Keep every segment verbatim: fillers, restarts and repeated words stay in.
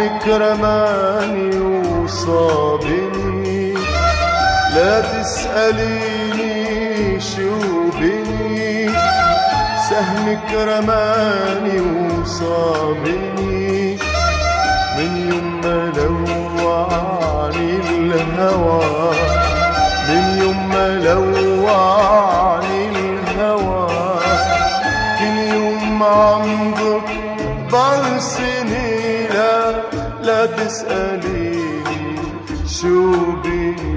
سهمك رماني وصابني، لا تسأليني شو بني. سهمك رماني وصابني من يوم ما لوعني الهوى، من يوم ما لوعني الهوى. كل يوم عم بكبر سني، لا لا تسأليني شو بني.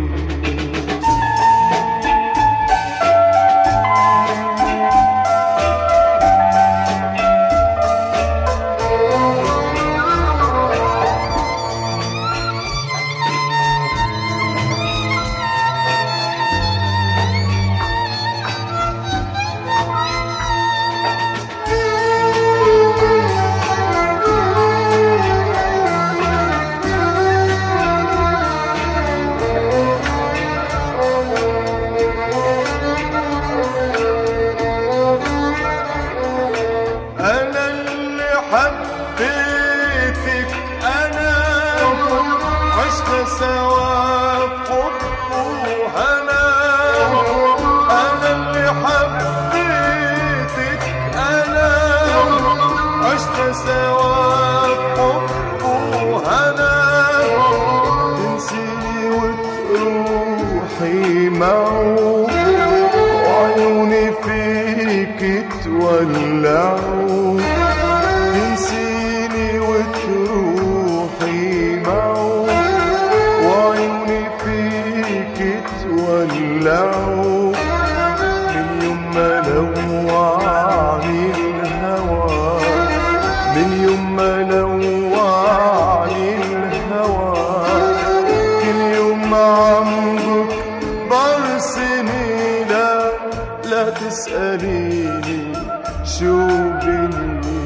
حبيتك أنا عشت سوا بحب وهنا. أنا اللي حبيتك أنا عشت سوا بحب وهنا. تنسيني وتروحي معه وعيوني فيك تولعوا. تنسيني وتروحي معه وعيوني فيك تولعوا. من يوم ما لوعني الهوى، من يوم ما لوعني الهوى. كل يوم عم بكبر سني، لا لا تسأليني شو بني.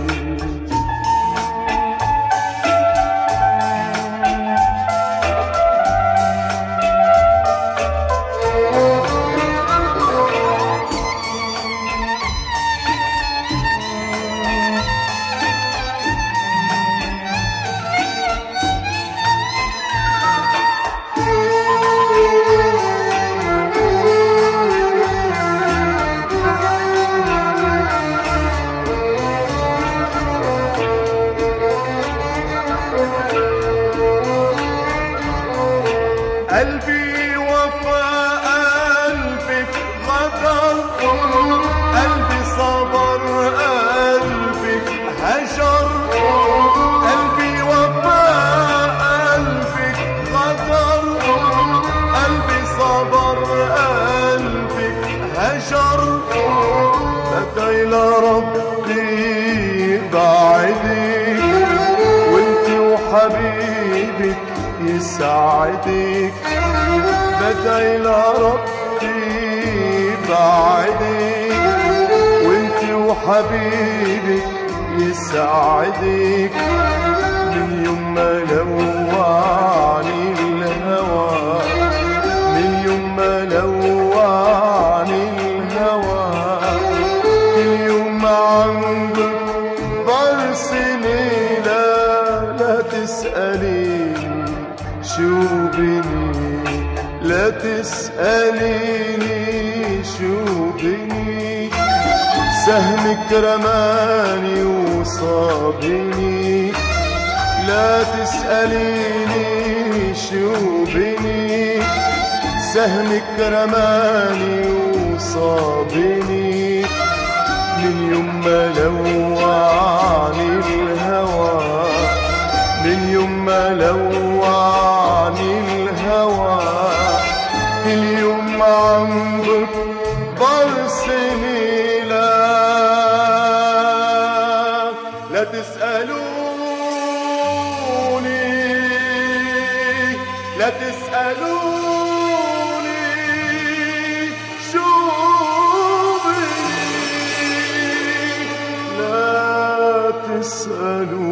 قلبي وفا قلبك غدر، قلبي صبر قلبك هجر. قلبي وفا قلبك غدر، قلبي صبر قلبك هجر. بدعي لربي يبعدك وانت وحبيبك يسعدك. بدعي لربي يبعدك وانت وحبيبك يسعدك. من يوم ما لوعني الهوى، من يوم ما لوعني الهوى. كل يوم عم بكبر سني، لا لا تسأليني شو بني، لا تسأليني شو بني. سهمك رماني وصابني، لا تسأليني شو بني. سهمك رماني وصابني من يوم ما لوعني الهوى، من يوم ما لوعني الهوى. كل يوم عم بكبر سني، لا لا تسألوني، لا تسألوني شو بني، لا تسألوني.